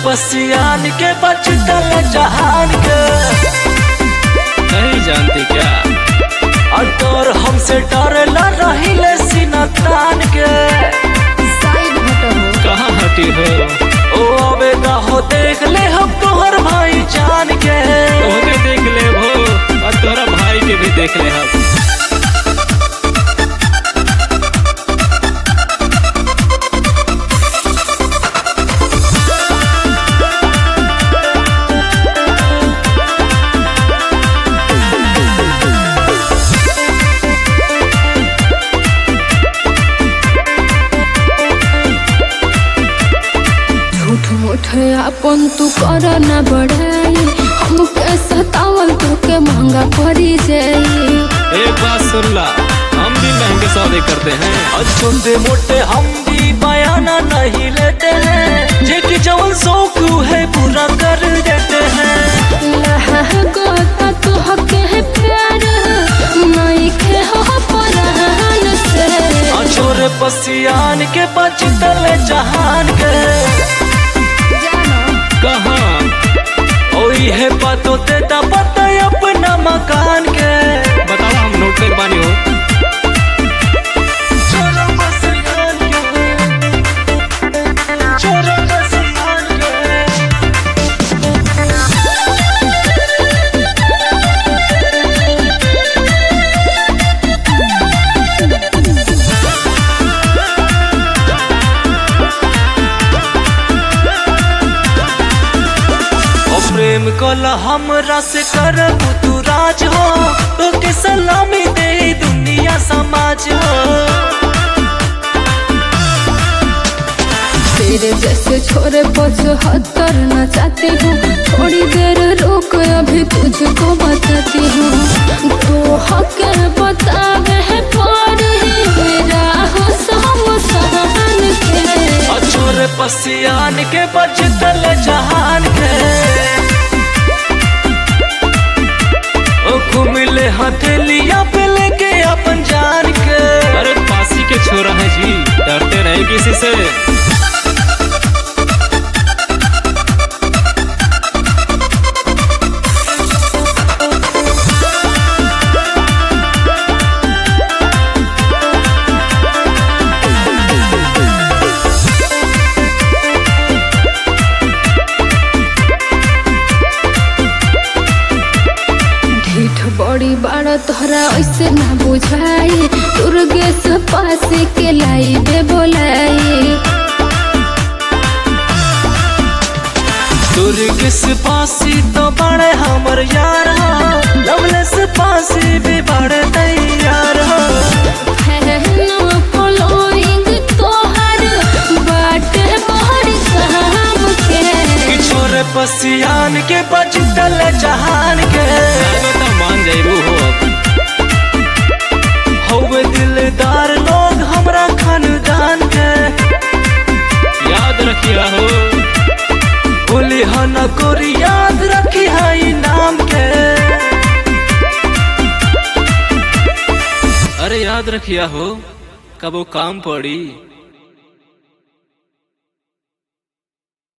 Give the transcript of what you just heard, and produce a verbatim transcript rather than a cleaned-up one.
पसियान के बचतल जहान के नहीं जानती क्या और तोर हमसे डरेला रहिले सीना तान के साइड हटो कहाँ हटी हो ओ आवेदा हो देख ले हम तोहर भाई जान के तोहके देख ले हो और तोरा भाई के भी देख ले हम। अपन तू कर ना बढ़ाई हमके सतावल तोके महंगा पड़ी जाई। एक बात सुन ला हम भी महंगे सौदे करते हैं और छोटे मोटे हम भी बयाना नहीं लेते हैं जेकी जवन शौक है पूरा कर देते हैं। लहगोता तू हके है प्यार नहीं के हो परान से छोरे पसियान के बचतल जहान के कहाँ ओई है बातों ते पता अपना मकान के बताओ हम नोट कर बानी हो छोरे पसियान के छोरे पसियान के प्रेम कला हमरा से करब तू राज हो तो के सलामी दे दुनिया समाज हो। तेरे जैसे छोरे पचहत्तर न चाहती हूँ थोड़ी देर रोक अभी तुझको बताती हूँ तो हक बतावे है पर मेरा हो सहन के छोरे पसियान के बचतल जहान के मिले हथेलिया पे लेके अपन जान के। अरे पासी के छोरा है जी डरते नहीं किसी से। बड़ी बाड़ा तोहरा ऐसे ना बुझाई दुर्गे से पासे के लाई दे बोलाई दुर्गे से पासी तो बड़े हमर यार लवले से पासी भी बड़े तैयार हो फॉलोइंग तोहर बाटे बड़ी काम के छोरे पसियान के बचतल जहान के मान जाइबू हो हवे दिलदार लोग हमरा खानदान के याद रखिया हो बोली हना कोरी याद रखी है नाम के। अरे याद रखिया हो कब वो काम पड़ी।